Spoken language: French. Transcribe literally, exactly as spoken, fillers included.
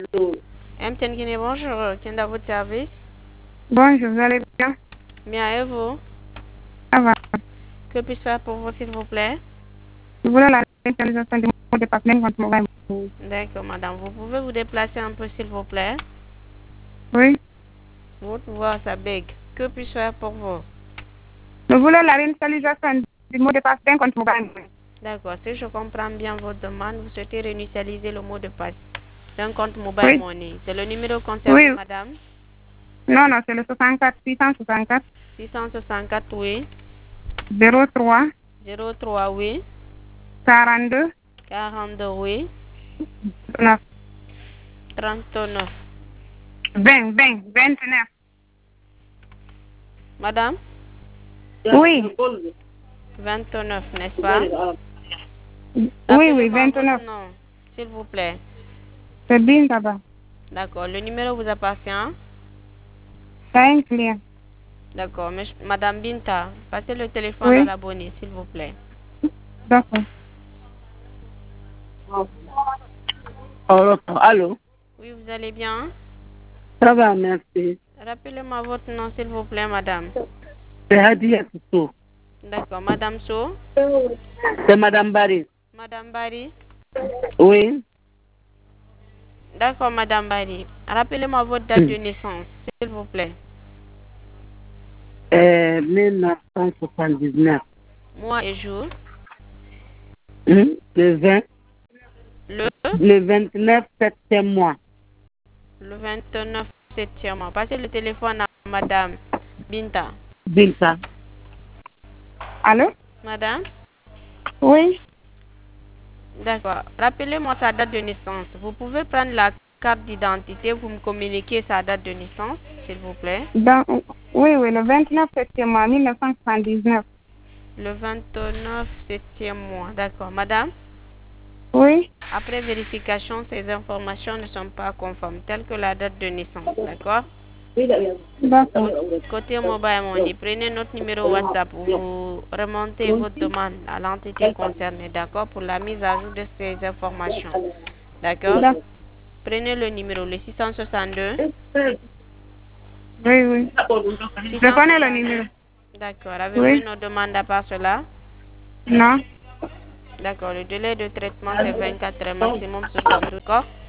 M T N Guinée, bonjour. Qui est à votre service? Bonjour, vous allez bien? Bien, et vous? Ça va. Que puis-je faire pour vous, s'il vous plaît? Je voulais la réalisation du mot de passe même contre mobile. D'accord, madame. Vous pouvez vous déplacer un peu, s'il vous plaît? Oui. Votre voix, ça bègue. Que puis-je faire pour vous? Je voulais la réinitialisation du mot de passe d'un compte mobile. D'accord. Si je comprends bien votre demande, vous souhaitez réinitialiser le mot de passe d'un compte mobile Oui. money. C'est le numéro concerné, Oui. madame? Non, non, c'est le soixante-quatre, six cent soixante-quatre, six cent soixante-quatre, oui. zéro trois, zéro trois, oui. quarante-deux, quarante-deux, oui. neuf, trente-neuf. vingt, vingt, vingt-neuf. Madame? Oui. vingt-neuf, n'est-ce pas? Oui, oui, Rappelez-moi vingt-neuf. votre nom, s'il vous plaît. C'est bien là-bas. D'accord. Le numéro vous appartient? C'est un client. D'accord. Mais je- Madame Binta, passez le téléphone à Oui. l'abonné, s'il vous plaît. D'accord. Oh, allô? Oui, vous allez bien? Ça va, merci. Rappelez-moi votre nom, s'il vous plaît, madame. C'est Hadia Toutou. D'accord. Madame So? C'est Madame Barry. Madame Barry? Oui. D'accord, Madame Barry. Rappelez-moi votre date de naissance, s'il vous plaît. Euh, mille neuf cent soixante-dix-neuf. Mois et jour. Hmm? Le vingt, Le? le vingt-neuf septième mois. Le vingt-neuf septième mois. Passez le téléphone à Madame Binta. Binta. Allô? Madame? Oui. D'accord. Rappelez-moi sa date de naissance. Vous pouvez prendre la carte d'identité, vous me communiquez sa date de naissance, s'il vous plaît. Dans, oui, oui, le vingt-neuf septième mois, mille neuf cent soixante-dix-neuf. Le vingt-neuf septième mois. D'accord. Madame, Oui. après vérification, ces informations ne sont pas conformes, telles que la date de naissance. D'accord? D'accord. Côté mobile money, prenez notre numéro WhatsApp. Vous remontez votre demande à l'entité concernée, d'accord, pour la mise à jour de ces informations. D'accord? D'accord. Prenez le numéro, le six cent soixante-deux. Oui, oui. Je connais le numéro. six cent soixante-deux. D'accord. Avez-vous Oui. une autre demande à part cela? Non. D'accord. Le délai de traitement, c'est vingt-quatre heures, maximum soixante-douze. D'accord?